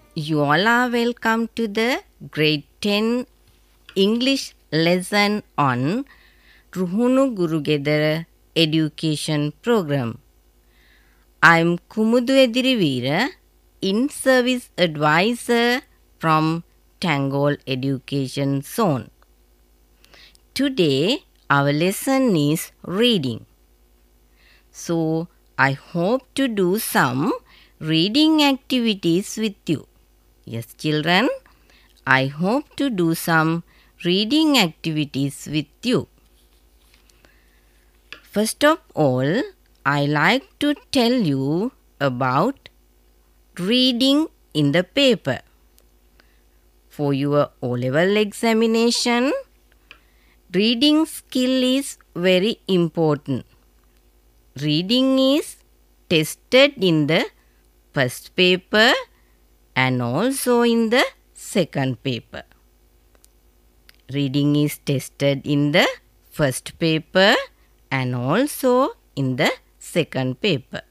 You all are welcome to the grade 10 English lesson on Ruhunu Gurugedara education program. I'm Kumudu Edirivira, in-service advisor from Tangol Education Zone. Today our lesson is reading. So I hope to do some reading activities with you. Yes, children, I hope to do some reading activities with you. First of all, I like to tell you about reading in the paper. For your O-level examination, reading skill is very important. Reading is tested in the first paper and also in the second paper. Reading is tested in the first paper and also in the second paper.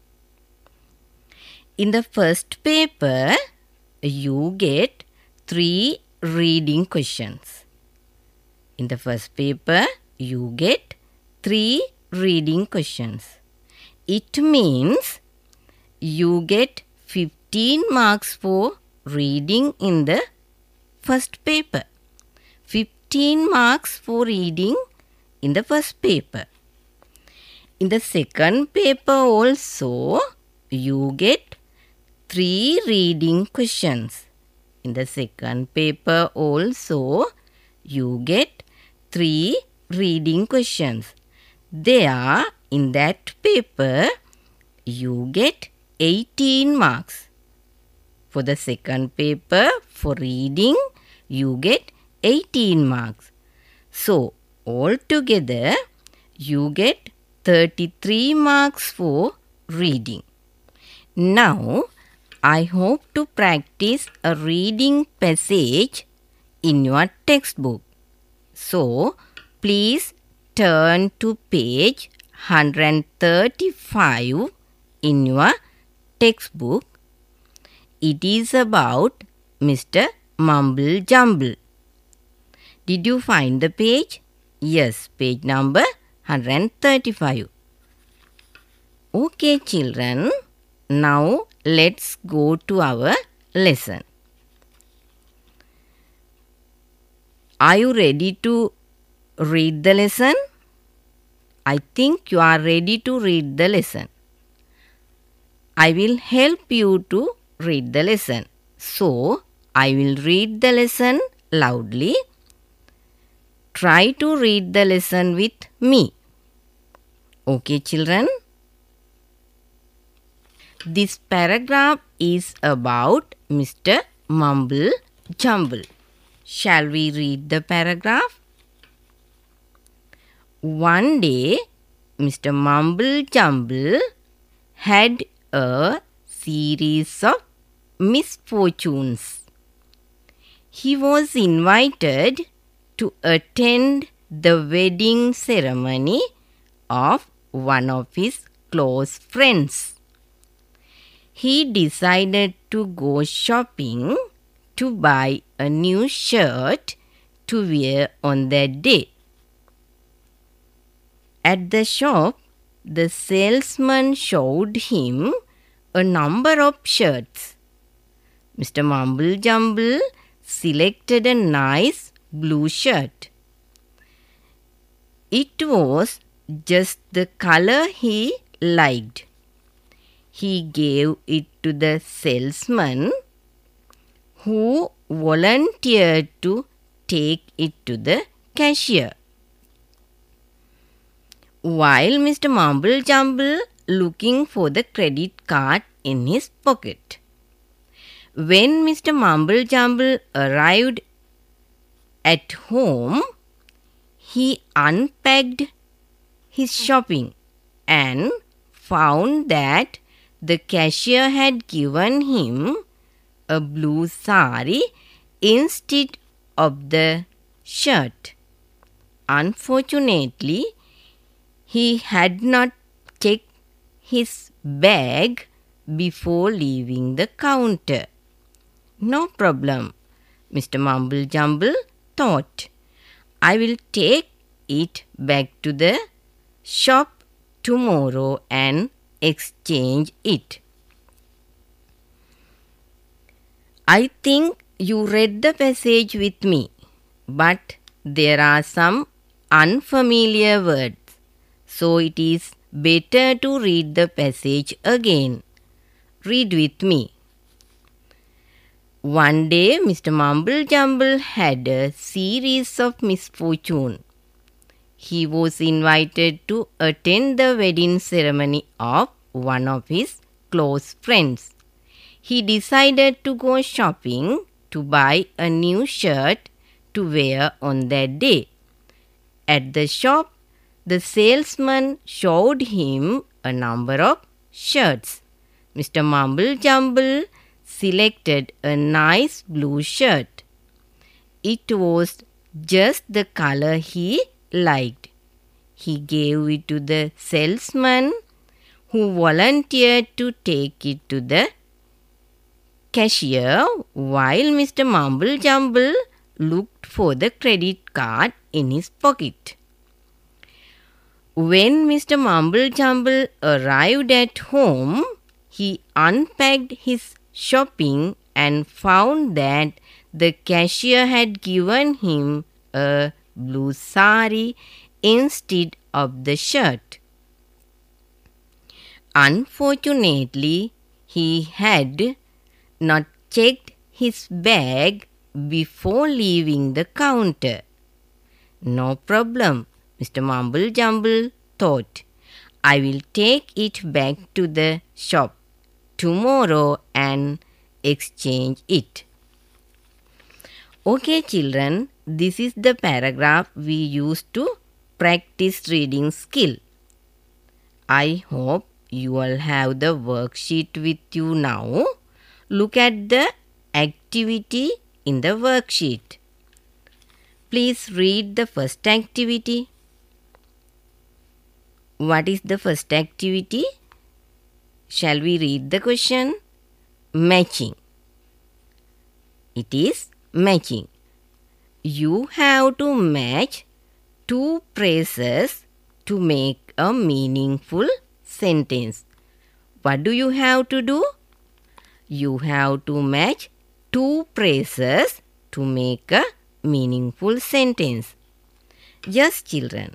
In the first paper, you get 3 reading questions. In the first paper, you get 3 reading questions. It means you get 15 marks for reading in the first paper. 15 marks for reading in the first paper. In the second paper also, you get 3 reading questions. In the second paper also, you get 3 reading questions. There, in that paper, you get 18 marks. For the second paper, for reading, you get 18 marks. So, altogether, you get 33 marks for reading. Now, I hope to practice a reading passage in your textbook. So, please turn to page 135 in your textbook. It is about Mr. Mumble Jumble. Did you find the page? Yes, page number 135. Okay, children. Now, let's go to our lesson. Are you ready to read the lesson? I think you are ready to read the lesson. I will help you to read the lesson. So, I will read the lesson loudly. Try to read the lesson with me. Okay, children? This paragraph is about Mr. Mumble Jumble. Shall we read the paragraph? One day, Mr. Mumble Jumble had a series of misfortunes. He was invited to attend the wedding ceremony of one of his close friends. He decided to go shopping to buy a new shirt to wear on that day. At the shop, the salesman showed him a number of shirts. Mr. Mumble Jumble selected a nice blue shirt. It was just the color he liked. He gave it to the salesman, who volunteered to take it to the cashier. While Mr. Mumble Jumble looking for the credit card in his pocket. When Mr. Mumble Jumble arrived at home, he unpacked his shopping and found that the cashier had given him a blue sari instead of the shirt. Unfortunately, he had not checked his bag before leaving the counter. No problem, Mr. Mumble Jumble thought. I will take it back to the shop tomorrow and exchange it. I think you read the passage with me, but there are some unfamiliar words, so it is better to read the passage again. Read with me. One day, Mr. Mumble Jumble had a series of misfortune. He was invited to attend the wedding ceremony of one of his close friends. He decided to go shopping to buy a new shirt to wear on that day. At the shop, the salesman showed him a number of shirts. Mr. Mumble Jumble selected a nice blue shirt. It was just the color he liked. He gave it to the salesman, who volunteered to take it to the cashier while Mr. Mumble Jumble looked for the credit card in his pocket. When Mr. Mumble Jumble arrived at home, he unpacked his shopping and found that the cashier had given him a blue sari instead of the shirt. Unfortunately, he had not checked his bag before leaving the counter. No problem, Mr. Mumble Jumble thought. I will take it back to the shop tomorrow and exchange it. Okay, children, this is the paragraph we used to practice reading skill. I hope you all have the worksheet with you now. Look at the activity in the worksheet. Please read the first activity. What is the first activity? Shall we read the question? Matching. It is matching. You have to match two phrases to make a meaningful sentence. What do you have to do? You have to match two phrases to make a meaningful sentence. Yes, children.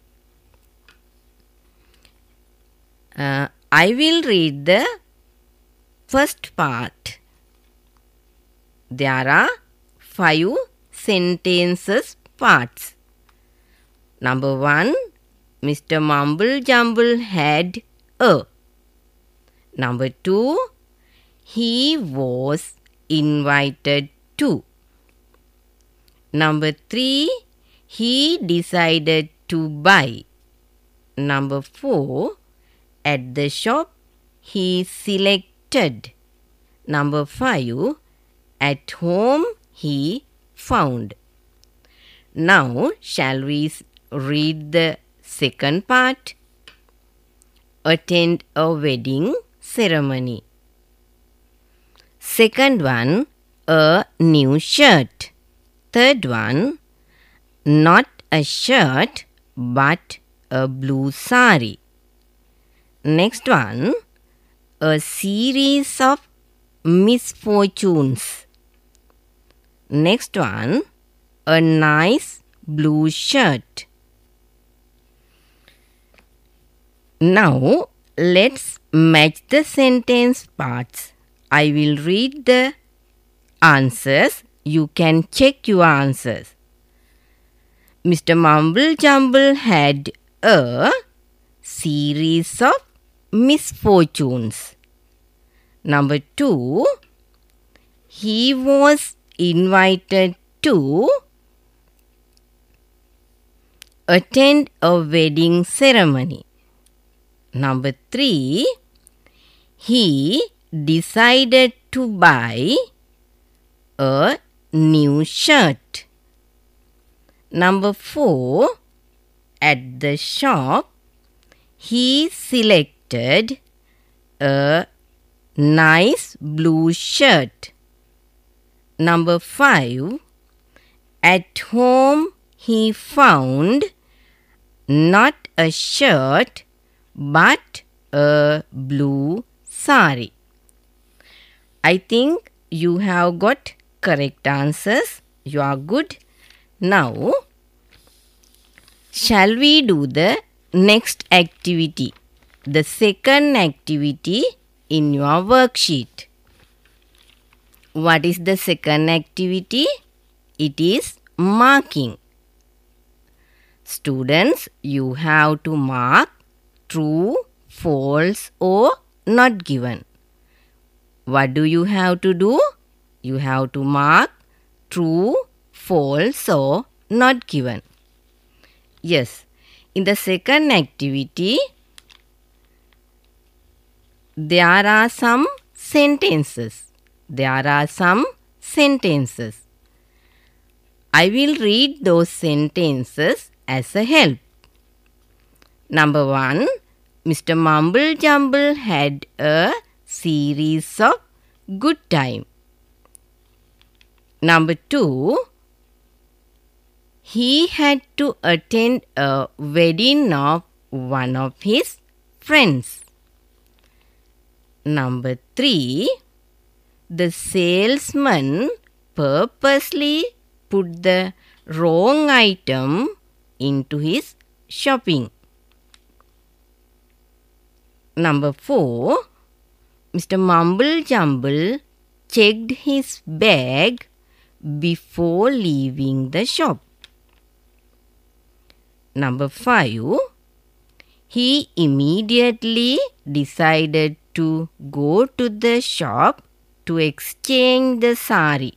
I will read the first part. There are 5 sentences parts. Number 1, Mr. Mumble Jumble had a. Number 2, he was invited to. Number 3, he decided to buy. Number 4, at the shop he selected. Number 5, at home he found. Now shall we read the second part? Attend a wedding ceremony. Second one, a new shirt. Third one, not a shirt but a blue sari. Next one, a series of misfortunes. Next one, a nice blue shirt. Now let's match the sentence parts. I will read the answers. You can check your answers. Mr. Mumble Jumble had a series of misfortunes. Number 2, he was invited to attend a wedding ceremony. Number 3, he decided to buy a new shirt. Number 4, at the shop he selected a nice blue shirt. Number 5. At home he found not a shirt but a blue sari. I think you have got correct answers. You are good. Now, shall we do the next activity? The second activity in your worksheet. What is the second activity? It is marking. Students, you have to mark true, false or not given. What do you have to do? You have to mark true, false or not given. Yes, in the second activity, there are some sentences. I will read those sentences as a help. Number 1, Mr. Mumble Jumble had a series of good time. Number 2, he had to attend a wedding of one of his friends. Number 3, the salesman purposely put the wrong item into his shopping. Number 4, Mr. Mumble Jumble checked his bag before leaving the shop. Number 5, he immediately decided to go to the shop to exchange the sari.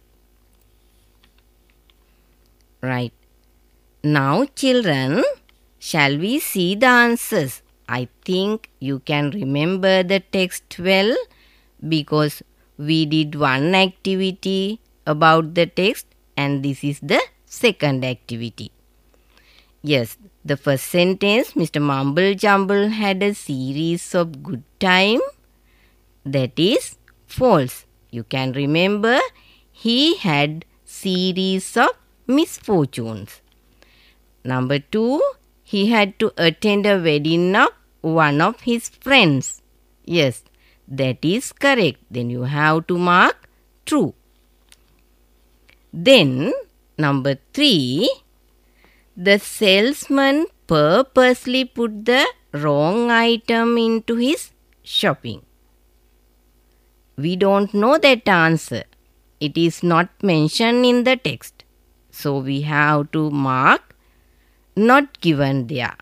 Right. Now, children, shall we see the answers? I think you can remember the text well because we did one activity about the text and this is the second activity. Yes, the first sentence, Mr. Mumble Jumble had a series of good time. That is false. You can remember he had series of misfortunes. Number 2, he had to attend a wedding of one of his friends. Yes, that is correct. Then you have to mark true. Then number 3, the salesman purposely put the wrong item into his shopping. We don't know that answer. It is not mentioned in the text. So we have to mark not given there.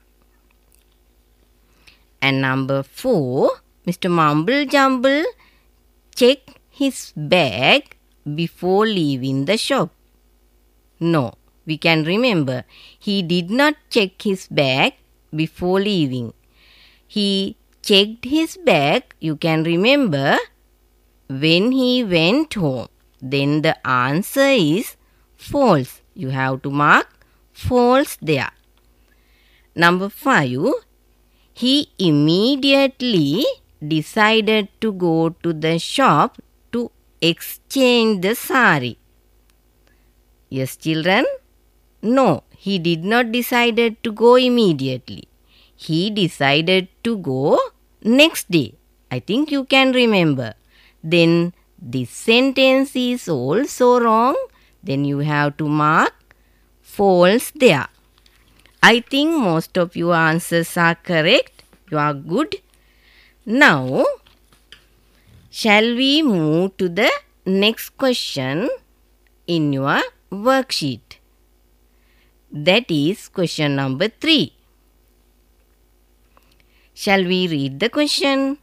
And number 4, Mr. Mumble Jumble checked his bag before leaving the shop. No, we can remember he did not check his bag before leaving. He checked his bag, you can remember, when he went home. Then the answer is false. You have to mark false there. Number 5, he immediately decided to go to the shop to exchange the sari. Yes, children? No, he did not decided to go immediately. He decided to go next day. I think you can remember. Then this sentence is also wrong. Then you have to mark false there. I think most of your answers are correct. You are good. Now, shall we move to the next question in your worksheet? That is question number 3. Shall we read the question?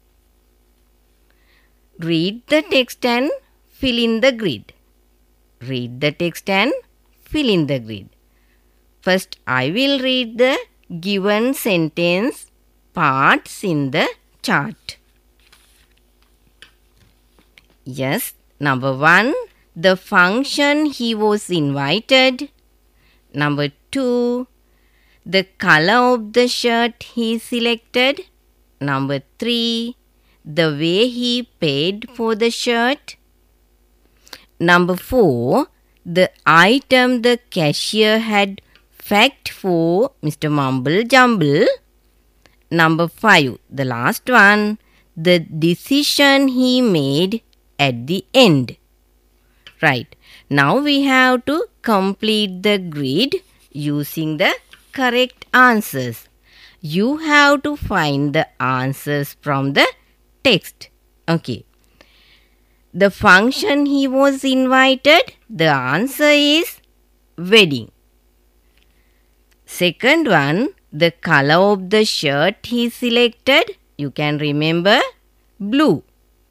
Read the text and fill in the grid. Read the text and fill in the grid. First, I will read the given sentence parts in the chart. Yes, number 1, the function he was invited. Number 2, the color of the shirt he selected. Number 3, the way he paid for the shirt. Number 4, the item the cashier had packed for Mr. Mumble Jumble. Number 5, the last one, the decision he made at the end. Right. Now we have to complete the grid using the correct answers. You have to find the answers from the text. Okay. The function he was invited, the answer is wedding. Second one, the color of the shirt he selected, you can remember, blue.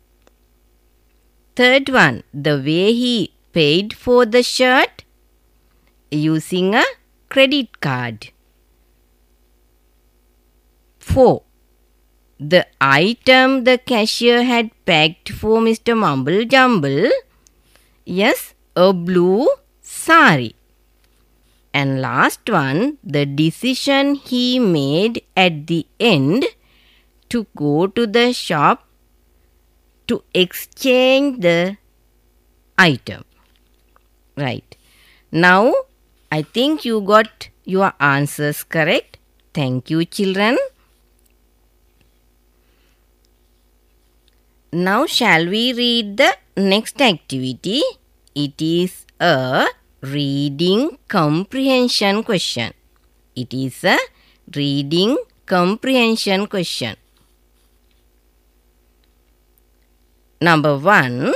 Third one, the way he paid for the shirt, using a credit card. 4. The item the cashier had packed for Mr. Mumble Jumble, yes, a blue sari. And last one, the decision he made at the end to go to the shop to exchange the item. Right. Now, I think you got your answers correct. Thank you, children. Now, shall we read the next activity? It is a reading comprehension question. It is a reading comprehension question. Number 1.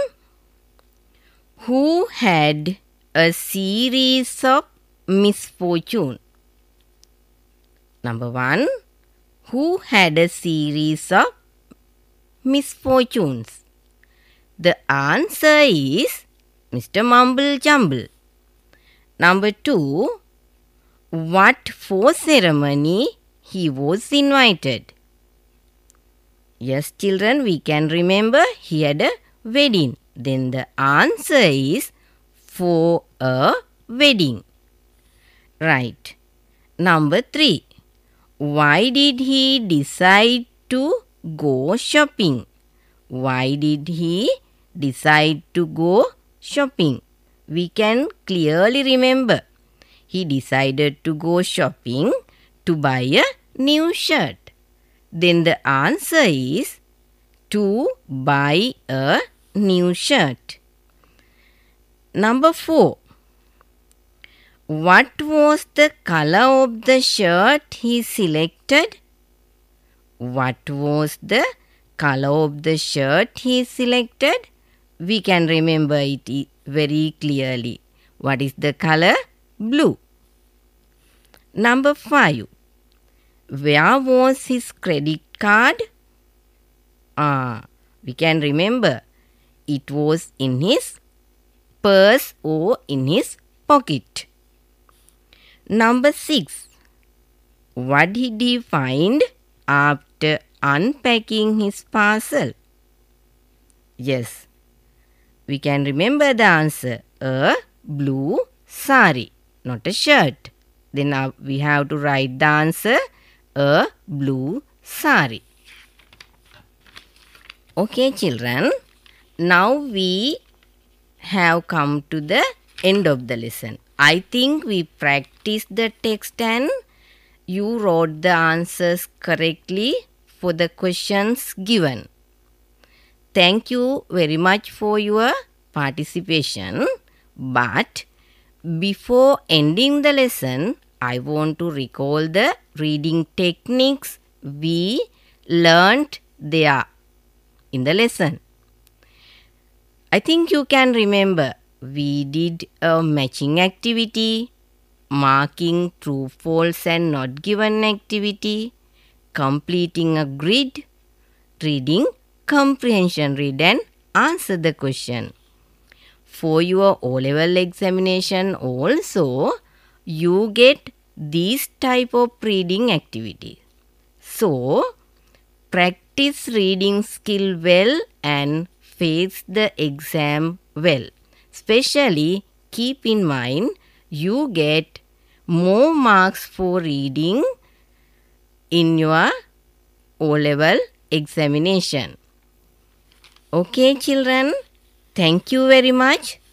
Who had a series of misfortune? Number 1. Who had a series of misfortunes? The answer is Mr. Mumble Jumble. Number 2. What for ceremony he was invited? Yes, children, we can remember he had a wedding. Then the answer is for a wedding. Right. Number 3. Why did he decide to go shopping? Why did he decide to go shopping? We can clearly remember. He decided to go shopping to buy a new shirt. Then the answer is to buy a new shirt. Number 4. What was the color of the shirt he selected? What was the color of the shirt he selected? We can remember it very clearly. What is the color? Blue. Number 5. Where was his credit card? We can remember. It was in his purse or in his pocket. Number 6. What did he find after unpacking his parcel? Yes, we can remember the answer. A blue sari, not a shirt. Then we have to write the answer. A blue sari. Okay, children. Now we have come to the end of the lesson. I think we practiced the text and you wrote the answers correctly for the questions given. Thank you very much for your participation. But before ending the lesson, I want to recall the reading techniques we learnt there in the lesson. I think you can remember we did a matching activity, marking true, false and not given activity, completing a grid, reading comprehension, read and answer the question. For your O-level examination also, you get these type of reading activity. So, practice reading skill well and face the exam well. Especially keep in mind you get more marks for reading in your O-level examination. Okay, children. Thank you very much.